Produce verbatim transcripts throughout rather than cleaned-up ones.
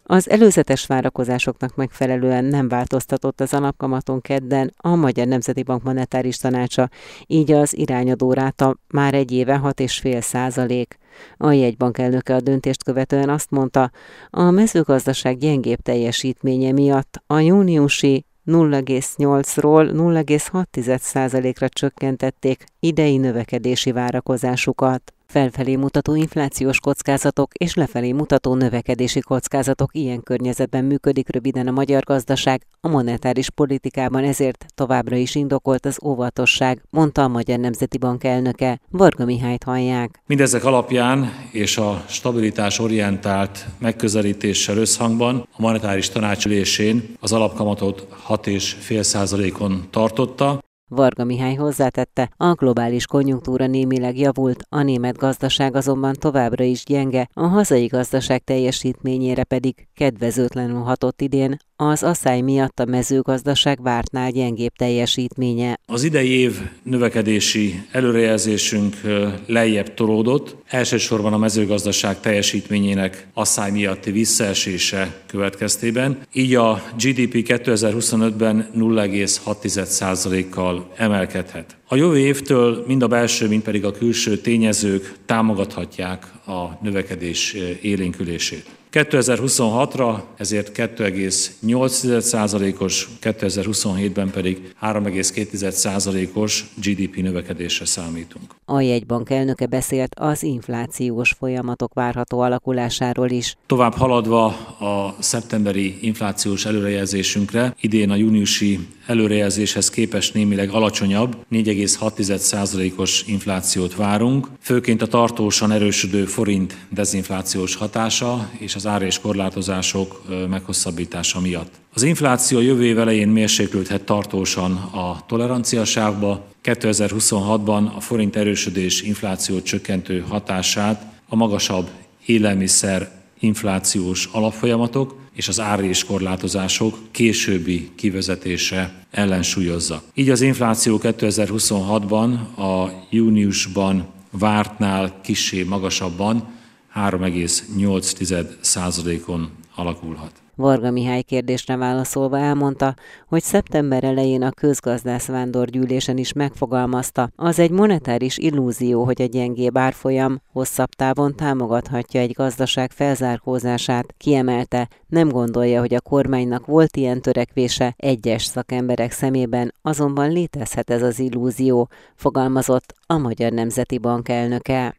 Az előzetes várakozásoknak megfelelően nem változtatott az alapkamaton kedden a Magyar Nemzeti Bank monetáris tanácsa, így az irányadó ráta már egy éve hat egész öt százalék. A jegybank elnöke a döntést követően azt mondta, a mezőgazdaság gyengébb teljesítménye miatt a júniusi nulla egész nyolcról nulla egész hat százalékra csökkentették idei növekedési várakozásukat. Felfelé mutató inflációs kockázatok és lefelé mutató növekedési kockázatok ilyen környezetben működik röviden a magyar gazdaság, a monetáris politikában ezért továbbra is indokolt az óvatosság, mondta a Magyar Nemzeti Bank elnöke. Varga Mihályt hallják. Mindezek alapján és a stabilitás orientált megközelítéssel összhangban a monetáris tanács ülésén az alapkamatot hat egész öt százalékon tartotta. Varga Mihály hozzátette, a globális konjunktúra némileg javult, a német gazdaság azonban továbbra is gyenge, a hazai gazdaság teljesítményére pedig kedvezőtlenül hatott idén, az asszály miatt a mezőgazdaság vártnál gyengébb teljesítménye. Az idei év növekedési előrejelzésünk lejjebb tolódott, elsősorban a mezőgazdaság teljesítményének asszály miatti visszaesése következtében, így a gé dé pé kétezer-huszonötben nulla egész hat százalékkal emelkedhet. A jövő évtől mind a belső, mind pedig a külső tényezők támogathatják a növekedés élénkülését. kétezer-huszonhatra ezért két egész nyolc százalékos, kétezer-huszonhétben pedig három egész két százalékos gé dé pé növekedésre számítunk. A jegybank elnöke beszélt az inflációs folyamatok várható alakulásáról is. Tovább haladva a szeptemberi inflációs előrejelzésünkre, idén a júniusi előrejelzéshez képest némileg alacsonyabb, négy egész hat százalékos inflációt várunk, főként a tartósan erősödő forint dezinflációs hatása és az ár- és korlátozások meghosszabbítása miatt. Az infláció jövő év elején mérséklődhet tartósan a toleranciasávba, kétezer-huszonhatban a forint erősödés inflációt csökkentő hatását a magasabb élelmiszer inflációs alapfolyamatok és az ár- és korlátozások későbbi kivezetése ellensúlyozza. Így az infláció kétezer-huszonhatban a júniusban vártnál kissé magasabban három egész nyolc százalékon alakulhat. Varga Mihály kérdésre válaszolva elmondta, hogy szeptember elején a közgazdász vándorgyűlésen is megfogalmazta, az egy monetáris illúzió, hogy a gyengébb árfolyam hosszabb távon támogathatja egy gazdaság felzárkózását. Kiemelte, nem gondolja, hogy a kormánynak volt ilyen törekvése, egyes szakemberek szemében azonban létezhet ez az illúzió, fogalmazott a Magyar Nemzeti Bank elnöke.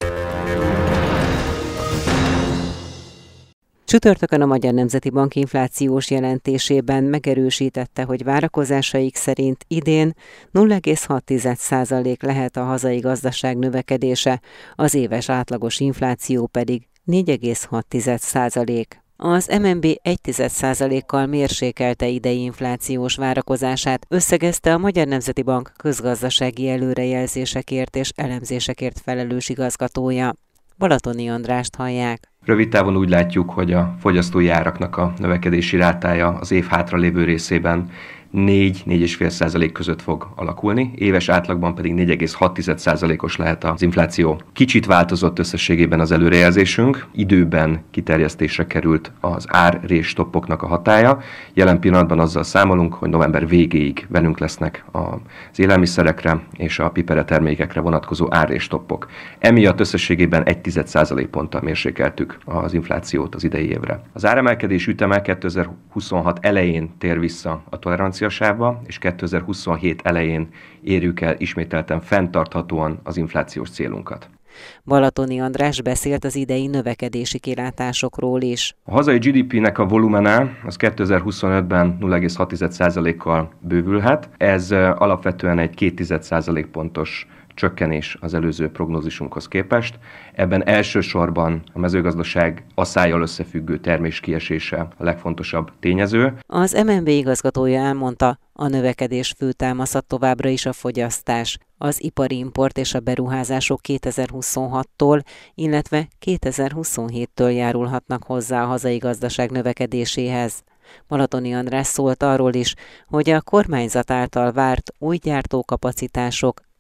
Csütörtökön a Magyar Nemzeti Bank inflációs jelentésében megerősítette, hogy várakozásaik szerint idén nulla egész hat százalék lehet a hazai gazdaság növekedése, az éves átlagos infláció pedig négy egész hat százalék. Az em en bé egy százalékkal mérsékelte idei inflációs várakozását, összegezte a Magyar Nemzeti Bank közgazdasági előrejelzésekért és elemzésekért felelős igazgatója. Balatoni Andrást hallják. Rövid távon úgy látjuk, hogy a fogyasztói áraknak a növekedési rátája az év hátralévő részében négy-négy egész öt százalék között fog alakulni, éves átlagban pedig négy egész hat százalékos lehet az infláció. Kicsit változott összességében az előrejelzésünk, időben kiterjesztésre került az ár-rés-stoppoknak a hatálya. Jelen pillanatban azzal számolunk, hogy november végéig velünk lesznek az élelmiszerekre és a pipere termékekre vonatkozó ár-rés-stoppok. Emiatt összességében egy százalékponttal mérsékeltük az inflációt az idei évre. Az áremelkedés üteme kétezer-huszonhat elején tér vissza a tolerancia sávba, és kétezer-huszonhét elején érjük el ismételten fenntarthatóan az inflációs célunkat. Balatoni András beszélt az idei növekedési kilátásokról is. A hazai gé dé pének a volumene az kétezer-huszonötben nulla egész hat százalékkal bővülhet. Ez alapvetően egy két százalékpontos csökkenés az előző prognózisunkhoz képest. Ebben elsősorban a mezőgazdaság asszállyal összefüggő termés kiesése a legfontosabb tényező. Az em en bé igazgatója elmondta, a növekedés fő támasza továbbra is a fogyasztás, az ipari import és a beruházások kétezer-huszonhattól, illetve kétezer-huszonhéttől járulhatnak hozzá a hazai gazdaság növekedéséhez. Balatoni András szólt arról is, hogy a kormányzat által várt új gyártókapacitások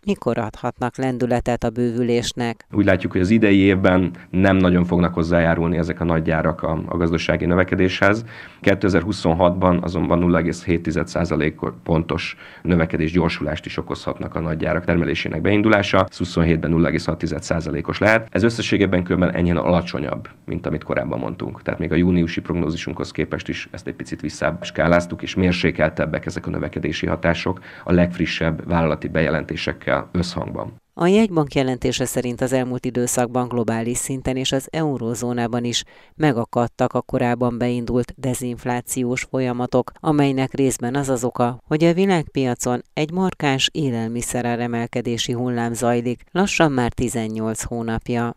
mikor adhatnak lendületet a bővülésnek? Úgy látjuk, hogy az idei évben nem nagyon fognak hozzájárulni ezek a nagy gyárak a, a gazdasági növekedéshez. kétezer-huszonhatban azonban nulla egész hét százalék pontos növekedés gyorsulást is okozhatnak a nagy gyárak termelésének beindulása, huszonhétben nulla egész hat százalékos lehet. Ez összességében körülbelül ennyien alacsonyabb, mint amit korábban mondtunk. Tehát még a júniusi prognózisunkhoz képest is ezt egy picit visszább skáláztuk, és mérsékeltebbek ezek a növekedési hatások a legfrissebb vállalati bejelentésekkel összhangban. A jegybank jelentése szerint az elmúlt időszakban globális szinten és az eurózónában is megakadtak a korábban beindult dezinflációs folyamatok, amelynek részben az az oka, hogy a világpiacon egy markáns élelmiszeráremelkedési hullám zajlik, lassan már tizennyolc hónapja.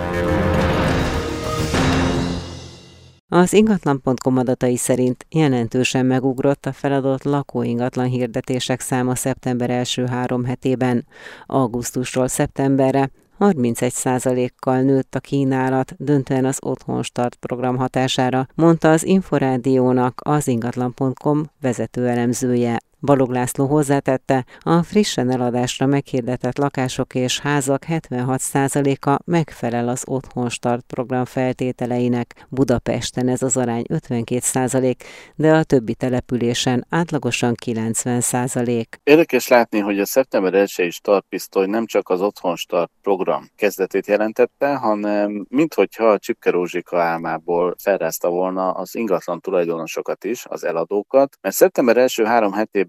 Az ingatlan pont com adatai szerint jelentősen megugrott a feladott lakóingatlan hirdetések száma szeptember első három hetében. Augusztusról szeptemberre harmincegy százalékkal nőtt a kínálat, döntően az Otthon Start program hatására, mondta az Inforádiónak az ingatlan pont com vezető elemzője. Balog László hozzátette, a frissen eladásra meghirdetett lakások és házak hetvenhat százaléka megfelel az Otthon Start program feltételeinek. Budapesten ez az arány ötvenkét százalék, de a többi településen átlagosan kilencven százalék. Érdekes látni, hogy a szeptember elsei startpisztoly nem csak az Otthon Start program kezdetét jelentette, hanem minthogyha a Csipke Rózsika álmából felrázta volna az ingatlan tulajdonosokat is, az eladókat, mert szeptember első három hetében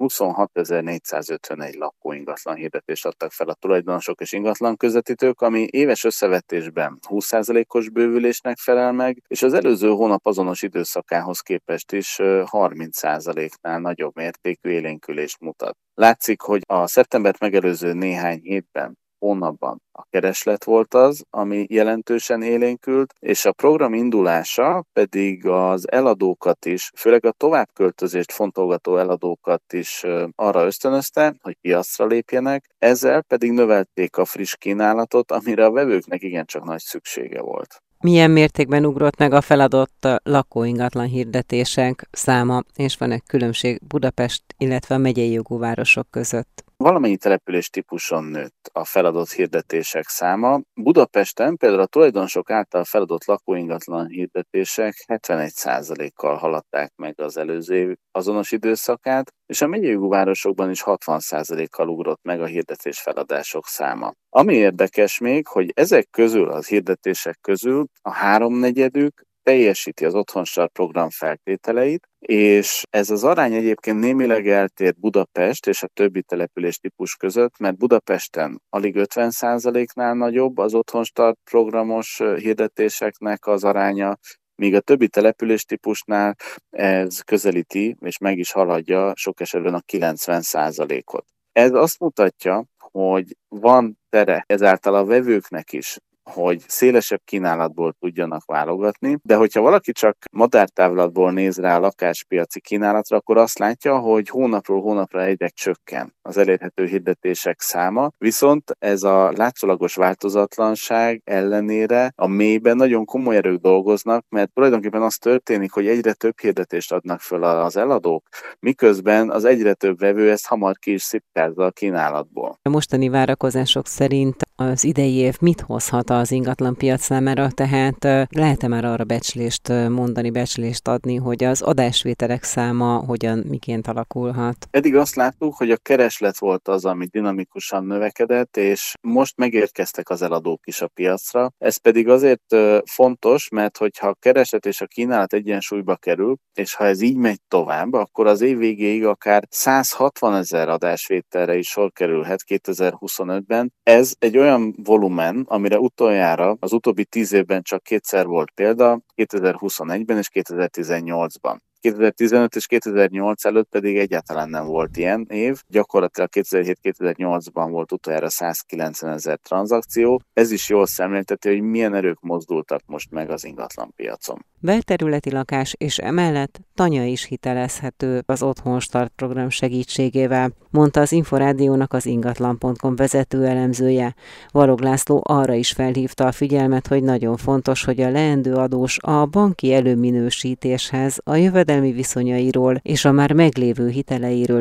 huszonhatezer-négyszázötvenegy lakóingatlan hirdetést adtak fel a tulajdonosok és ingatlan közvetítők, ami éves összevetésben húsz százalékos bővülésnek felel meg, és az előző hónap azonos időszakához képest is harminc százaléknál nagyobb mértékű élénkülést mutat. Látszik, hogy a szeptembert megelőző néhány hétben, hónapban a kereslet volt az, ami jelentősen élénkült, és a program indulása pedig az eladókat is, főleg a továbbköltözést fontolgató eladókat is arra ösztönözte, hogy piacra lépjenek, ezzel pedig növelték a friss kínálatot, amire a vevőknek igencsak nagy szüksége volt. Milyen mértékben ugrott meg a feladott lakóingatlan hirdetések száma, és van egy különbség Budapest, illetve a megyei jogú városok között? Valamennyi település típuson nőtt a feladott hirdetések száma. Budapesten például a tulajdonosok által feladott lakóingatlan hirdetések hetvenegy százalékkal haladták meg az előző év azonos időszakát, és a megyei jogú városokban is hatvan százalékkal ugrott meg a hirdetés feladások száma. Ami érdekes még, hogy ezek közül, az hirdetések közül a háromnegyedük teljesíti az Otthon Start program feltételeit, és ez az arány egyébként némileg eltér Budapest és a többi település típus között, mert Budapesten alig ötven százaléknál nagyobb az Otthon Start programos hirdetéseknek az aránya, míg a többi település típusnál ez közelíti és meg is haladja sok esetben a kilencven százalékot. Ez azt mutatja, hogy van tere ezáltal a vevőknek is, hogy szélesebb kínálatból tudjanak válogatni, de hogyha valaki csak madártávlatból néz rá a lakáspiaci kínálatra, akkor azt látja, hogy hónapról hónapra egyre csökken az elérhető hirdetések száma, viszont ez a látszólagos változatlanság ellenére a mélyben nagyon komoly erők dolgoznak, mert tulajdonképpen az történik, hogy egyre több hirdetést adnak föl az eladók, miközben az egyre több vevő ezt hamar ki is szipkázza a kínálatból. A mostani várakozások szerint az idei év mit hozhat az ingatlan piac számára, tehát lehet-e már arra becslést mondani, becslést adni, hogy az adásvételek száma hogyan, miként alakulhat? Eddig azt láttuk, hogy a kereslet volt az, ami dinamikusan növekedett, és most megérkeztek az eladók is a piacra. Ez pedig azért fontos, mert hogyha a kereslet és a kínálat egyensúlyba kerül, és ha ez így megy tovább, akkor az év végéig akár száz hatvanezer adásvételre is sor kerülhet kétezer-huszonötben. Ez egy olyan volumen, amire utoljára az utóbbi tíz évben csak kétszer volt példa, kétezer-huszonegyben és kétezer-tizennyolcban. kétezer-tizenöt és kétezer-nyolc előtt pedig egyáltalán nem volt ilyen év. Gyakorlatilag kétezer-hét-kétezer-nyolcban volt utoljára százkilencvenezer tranzakció. Ez is jól szemlélteti, hogy milyen erők mozdultak most meg az ingatlanpiacon. Belterületi lakás és emellett tanya is hitelezhető az Otthon Start program segítségével, mondta az Inforádiónak az ingatlan pont com vezető elemzője. Balog László arra is felhívta a figyelmet, hogy nagyon fontos, hogy a leendő adós a banki előminősítéshez, a jövedelmi viszonyairól és a már meglévő hiteleiről is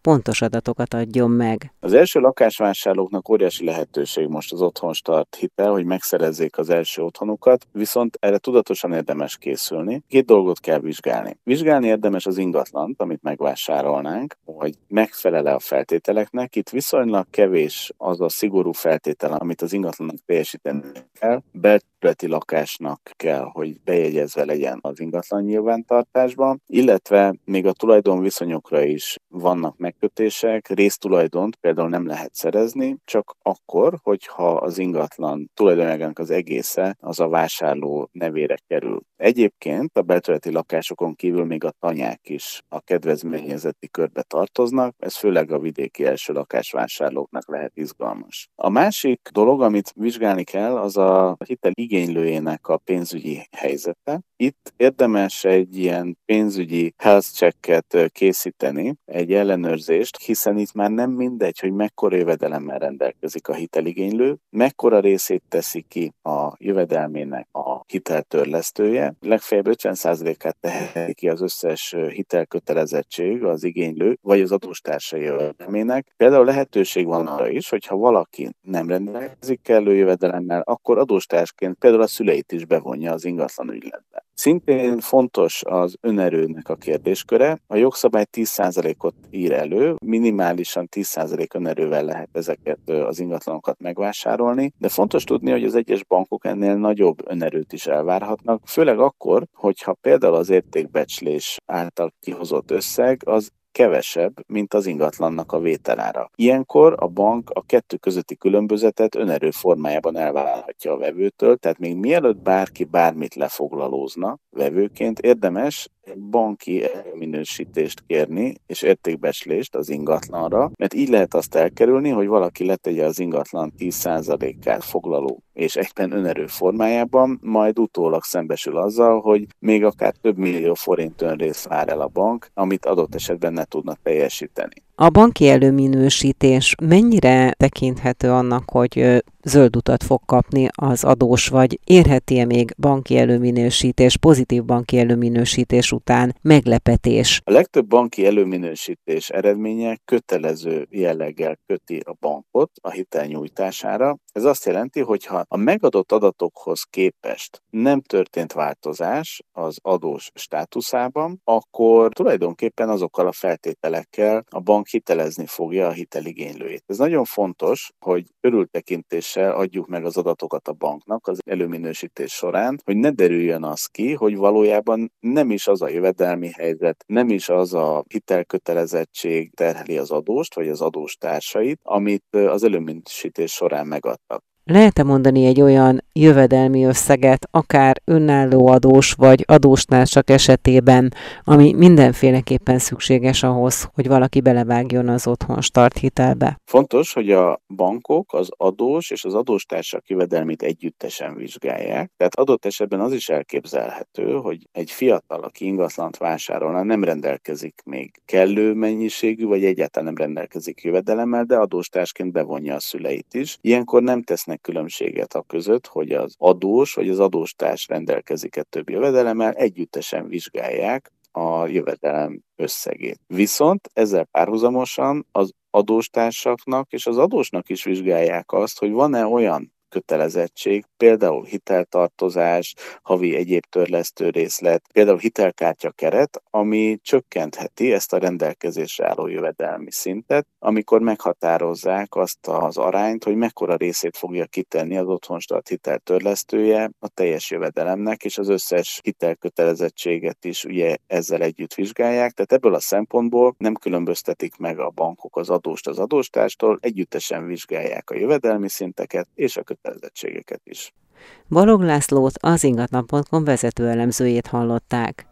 pontos adatokat adjon meg. Az első lakásvásárlóknak óriási lehetőség most az Otthonstart hitel, hogy megszerezzék az első otthonukat, viszont erre tudatosan érdemes készülni. Két dolgot kell vizsgálni. Vizsgálni érdemes az ingatlant, amit megvásárolnánk, hogy megfelel-e a feltételeknek. Itt viszonylag kevés az a szigorú feltétel, amit az ingatlannak teljesíteni kell. Belterületi lakásnak kell, hogy bejegyezve legyen az ingatlan nyilvántartásban, illetve még a tulajdonviszonyokra is vannak megkötések. Résztulajdont például nem lehet szerezni, csak akkor, hogyha az ingatlan tulajdonjágának az egésze az a vásárló nevére kerül. Egyébként a belterületi lakásokon kívül még a tanyák is a kedvezményezeti körbe tartoznak, ez főleg a vidéki első lakásvásárlóknak lehet izgalmas. A másik dolog, amit vizsgálni kell, az a hitel igénylőjének a pénzügyi helyzete. Itt érdemes egy ilyen pénzügyi health checket készíteni, egy ellenőrzést, hiszen itt már nem mindegy, hogy mekkora jövedelemmel rendelkezik a hiteligénylő, mekkora részét teszi ki a jövedelmének a hiteltörlesztője, legfeljebb ötven százalékát teheti ki az összes hitelkötelezettség az igénylő, vagy az adóstársai jövedelmének. Például lehetőség van arra is, hogyha valaki nem rendelkezik kellő jövedelemmel, akkor adóstársként például a szüleit is bevonja az ingatlan ügyletbe. Szintén fontos az önerőnek a kérdésköre. A jogszabály tíz százalékot ír elő, minimálisan tíz százalék önerővel lehet ezeket az ingatlanokat megvásárolni, de fontos tudni, hogy az egyes bankok ennél nagyobb önerőt is elvárhatnak, főleg akkor, hogyha például az értékbecslés által kihozott összeg az kevesebb, mint az ingatlannak a vételára. Ilyenkor a bank a kettő közötti különbözetet önerő formájában elvállalhatja a vevőtől, tehát még mielőtt bárki bármit lefoglalózna vevőként, érdemes banki minősítést kérni és értékbecslést az ingatlanra, mert így lehet azt elkerülni, hogy valaki letegye az ingatlan tíz százalékát foglaló és egyben önerő formájában, majd utólag szembesül azzal, hogy még akár több millió forint önrészt vár el a bank, amit adott esetben ne tudna teljesíteni. A banki előminősítés mennyire tekinthető annak, hogy zöld utat fog kapni az adós, vagy érheti-e még banki előminősítés, pozitív banki előminősítés után meglepetés? A legtöbb banki előminősítés eredménye kötelező jelleggel köti a bankot a hitel nyújtására. Ez azt jelenti, hogy ha a megadott adatokhoz képest nem történt változás az adós státuszában, akkor tulajdonképpen azokkal a feltételekkel a bank hitelezni fogja a hiteligénylőjét. Ez nagyon fontos, hogy körültekintéssel adjuk meg az adatokat a banknak az előminősítés során, hogy ne derüljön az ki, hogy valójában nem is az a jövedelmi helyzet, nem is az a hitelkötelezettség terheli az adóst, vagy az adóstársait, amit az előminősítés során megadtak. Lehet-e mondani egy olyan jövedelmi összeget, akár önálló adós vagy adóstársak esetében, ami mindenféleképpen szükséges ahhoz, hogy valaki belevágjon az Otthonstart hitelbe? Fontos, hogy a bankok az adós és az adóstársak jövedelmét együttesen vizsgálják. Tehát adott esetben az is elképzelhető, hogy egy fiatal, aki ingatlant vásárolna, nem rendelkezik még kellő mennyiségű, vagy egyáltalán nem rendelkezik jövedelemmel, de adóstársként bevonja a szüleit is. Ilyenkor nem tesznek különbséget a között, hogy az adós vagy az adóstárs rendelkezik-e több jövedelemmel, együttesen vizsgálják a jövedelem összegét. Viszont ezzel párhuzamosan az adóstársaknak és az adósnak is vizsgálják azt, hogy van-e olyan kötelezettség, például hiteltartozás, havi egyéb törlesztő részlet, például hitelkártya keret, ami csökkentheti ezt a rendelkezésre álló jövedelmi szintet, amikor meghatározzák azt az arányt, hogy mekkora részét fogja kitenni az Otthonstart hiteltörlesztője a teljes jövedelemnek, és az összes hitelkötelezettséget is ugye ezzel együtt vizsgálják, tehát ebből a szempontból nem különböztetik meg a bankok az adóst az adóstárstól, együttesen vizsgálják a jövedelmi szinteket és a kötelezettségeket is. Balogh Lászlót, az ingatlan pont com vezető elemzőjét hallották.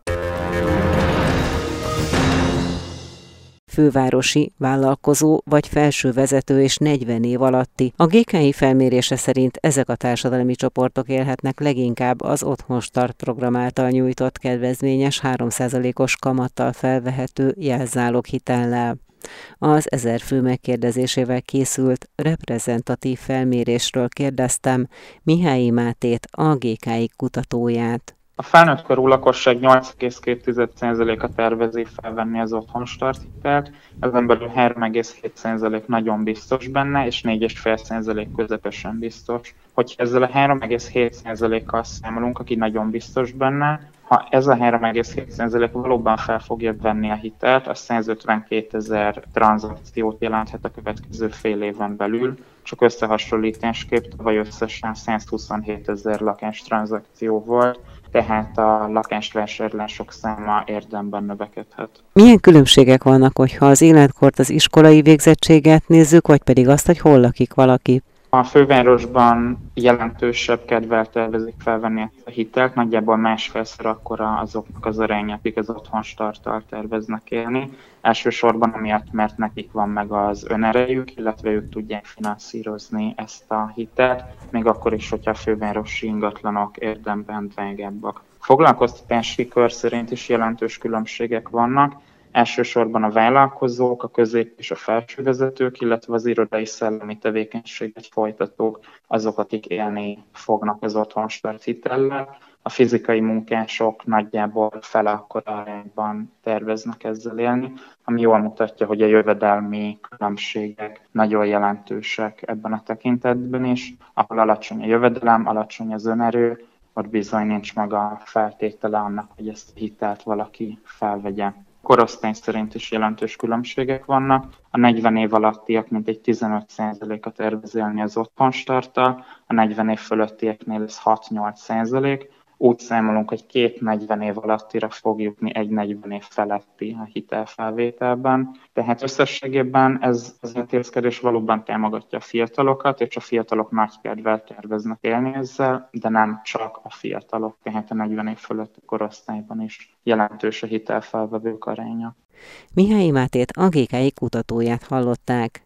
Fővárosi, vállalkozó vagy felső vezető és negyven év alatti. A gé ká i felmérése szerint ezek a társadalmi csoportok élhetnek leginkább az Otthonstart program által nyújtott kedvezményes három százalékos kamattal felvehető jelzálog hitellel. Az ezer fő megkérdezésével készült reprezentatív felmérésről kérdeztem Mihályi Mátét, a gé ká i kutatóját. A felnőtt korú lakosság nyolc egész két százaléka tervezi felvenni az otthonstart hitelt, ezen belül három egész hét százalék nagyon biztos benne, és négy egész öt százalék közepesen biztos. Hogyha ezzel a három egész hét százalékkal számolunk, aki nagyon biztos benne, ha ez a három egész hét százalék valóban fel fogja venni a hitelt, az százötvenkétezer tranzakciót jelenthet a következő fél éven belül. Csak összehasonlításképp tavaly összesen százhuszonhétezer lakástranzakció volt, tehát a lakásvásárlások száma érdemben növekedhet. Milyen különbségek vannak, hogyha az életkort, az iskolai végzettséget nézzük, vagy pedig azt, hogy hol lakik valaki? A fővárosban jelentősebb kedvel tervezik felvenni ezt a hitelt, nagyjából másfélszer akkora azoknak az aránya, akik az otthonstarttal terveznek élni. Elsősorban amiatt, mert nekik van meg az önerejük, illetve ők tudják finanszírozni ezt a hitelt, még akkor is, hogyha a fővárosi ingatlanok érdemben drágábbak. Foglalkoztatási kör szerint is jelentős különbségek vannak. Elsősorban a vállalkozók, a közép- és a felsővezetők, illetve az irodai szellemi tevékenységet folytatók, azok, akik élni fognak az otthonstart hitellel. A fizikai munkások nagyjából fele akkora arányban terveznek ezzel élni, ami jól mutatja, hogy a jövedelmi különbségek nagyon jelentősek ebben a tekintetben is. Ahol alacsony a jövedelem, alacsony az önerő, ott bizony nincs meg a feltétele annak, hogy ezt a hitelt valaki felvegye. Korosztály szerint is jelentős különbségek vannak. A negyven év alattiak mintegy tizenöt százaléka tervez élni az otthonstarttal, a negyven év fölöttieknél ez hat-nyolc százalék. Úgy számolunk, hogy két negyven év alattira fog jutni egy negyven év feletti a hitelfelvételben. Tehát összességében ez az intézkedés valóban támogatja a fiatalokat, és a fiatalok nagy kedvel terveznek élni ezzel, de nem csak a fiatalok, tehát a negyven év fölötti korosztályban is jelentős a hitelfelvevők aránya. Mihály Mátét, a gé ká i kutatóját hallották.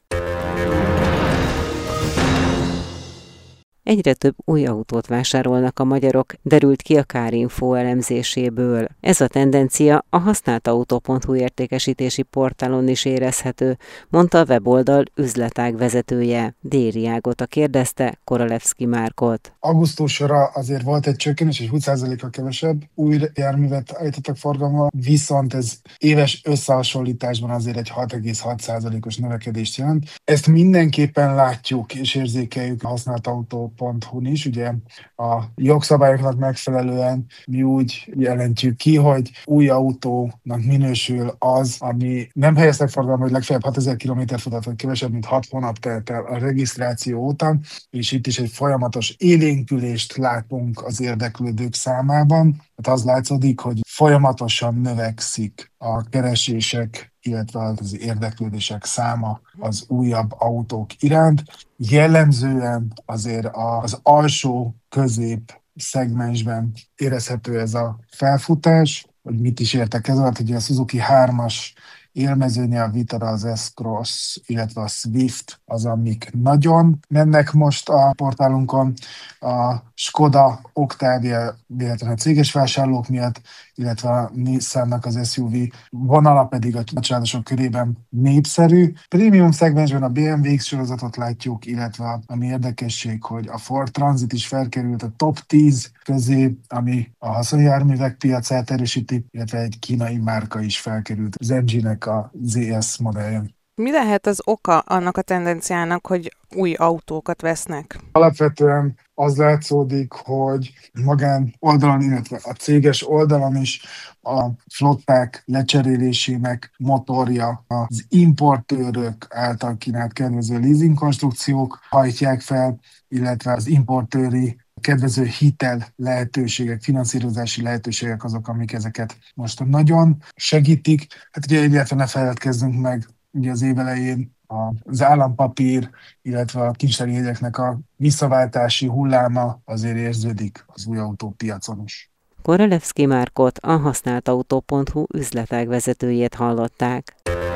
Egyre több új autót vásárolnak a magyarok, derült ki a Kárinfo elemzéséből. Ez a tendencia a használtautó pont hu értékesítési portálon is érezhető, mondta a weboldal üzletág vezetője. Déri Ágota kérdezte Korolevszki Márkot. Augusztusra azért volt egy csökkenés, egy húsz százalékkal kevesebb új járművet állítottak forgalomba, viszont ez éves összehasonlításban azért egy hat egész hat százalékos növekedést jelent. Ezt mindenképpen látjuk és érzékeljük a használtautó pont hu-n is. Ugye a jogszabályoknak megfelelően mi úgy jelentjük ki, hogy új autónak minősül az, ami nem helyeztek forgalomba, hogy legfeljebb hatezer kilométer futott, vagy kevesebb, mint hat hónap telt el a regisztráció óta, és itt is egy folyamatos élénkülést látunk az érdeklődők számában. Tehát az látszódik, hogy folyamatosan növekszik a keresések, illetve az érdeklődések száma az újabb autók iránt. Jellemzően azért az alsó közép szegmensben érezhető ez a felfutás, hogy mit is értek ez alatt, ugye a Suzuki hármas élmezőnye, a Vitara, az S-Cross, illetve a Swift az, amik nagyon mennek most a portálunkon. A Skoda Octavia, illetve a céges vásárlók miatt, illetve a Nissannak az es u vé vonala pedig a családosok körében népszerű. Prémium szegmensben a bé em vé X sorozatot látjuk, illetve ami érdekesség, hogy a Ford Transit is felkerült a top tíz közé, ami a haszonjárművek piacát erősíti, illetve egy kínai márka is felkerült, az em gé-nek a zé es modellje. Mi lehet az oka annak a tendenciának, hogy új autókat vesznek? Alapvetően az látszódik, hogy magán oldalon, illetve a céges oldalon is a flották lecserélésének motorja az importőrök által kínált kedvező leasing konstrukciók hajtják fel, illetve az importőri kedvező hitel lehetőségek, finanszírozási lehetőségek azok, amik ezeket most nagyon segítik. Hát ugye illetve ne feledkezzünk meg, ugye az év elején az állampapír, illetve a kincstári jegyeknek a visszaváltási hulláma azért érződik az új autópiacon is. Korolevszki Márkot, a használtautó pont hu üzletág vezetőjét hallották.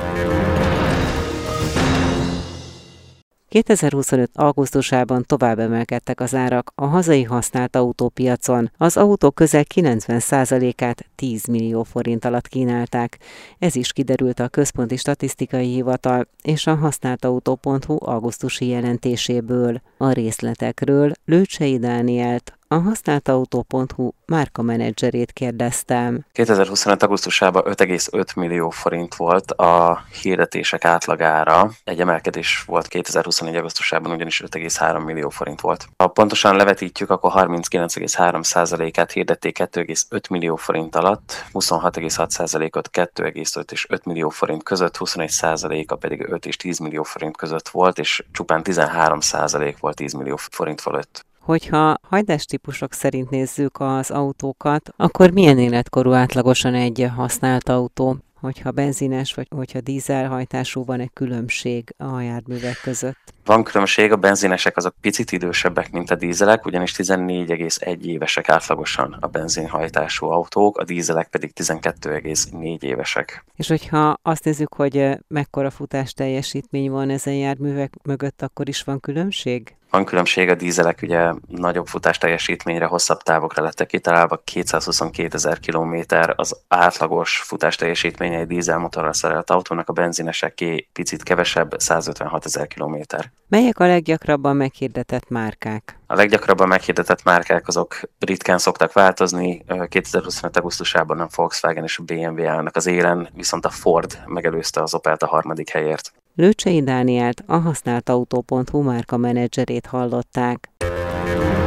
kétezer-huszonöt. augusztusában tovább emelkedtek az árak a hazai használt autópiacon. Az autók közel kilencven százalékát tíz millió forint alatt kínálták. Ez is kiderült a Központi Statisztikai Hivatal és a használtautó pont hu augusztusi jelentéséből. A részletekről Lőcsei Dánielt, A használtautó pont hu márkamenedzserét kérdeztem. kétezer-huszonöt augusztusában öt egész öt millió forint volt a hirdetések átlagára. Egy emelkedés volt kétezer-huszonnégy augusztusában, ugyanis öt egész három millió forint volt. Ha pontosan levetítjük, akkor harminckilenc egész három százalékát hirdették kettő egész öt millió forint alatt, huszonhat egész hat százalékot kettő egész öt és öt millió forint között, huszonegy százaléka pedig öt és tíz millió forint között volt, és csupán tizenhárom százalék volt tíz millió forint fölött. Hogyha hajdástípusok szerint nézzük az autókat, akkor milyen életkorú átlagosan egy használt autó? Hogyha benzines vagy hogyha dízelhajtású, van egy különbség a járművek között? Van különbség, a benzinesek azok picit idősebbek, mint a dízelek, ugyanis tizennégy egész egy évesek átlagosan a benzinhajtású autók, a dízelek pedig tizenkettő egész négy évesek. És hogyha azt nézzük, hogy mekkora futás teljesítmény van ezen járművek mögött, akkor is van különbség? Van különbség, a dízelek ugye nagyobb futás teljesítményre, hosszabb távokra lettek kitalálva, kétszázhuszonkétezer kilométer az átlagos futás teljesítménye egy dízelmotorral szerelt autónak, a benzineseké picit kevesebb, százötvenhatezer kilométer. Melyek a leggyakrabban meghirdetett márkák? A leggyakrabban meghirdetett márkák azok ritkán szoktak változni. kétezer-huszonöt augusztusában a Volkswagen és a bé em vé állnak az élen, viszont a Ford megelőzte az Opelt a harmadik helyért. Lőcsei Dánielt, a használtautó pont hu márkamenedzserét hallották.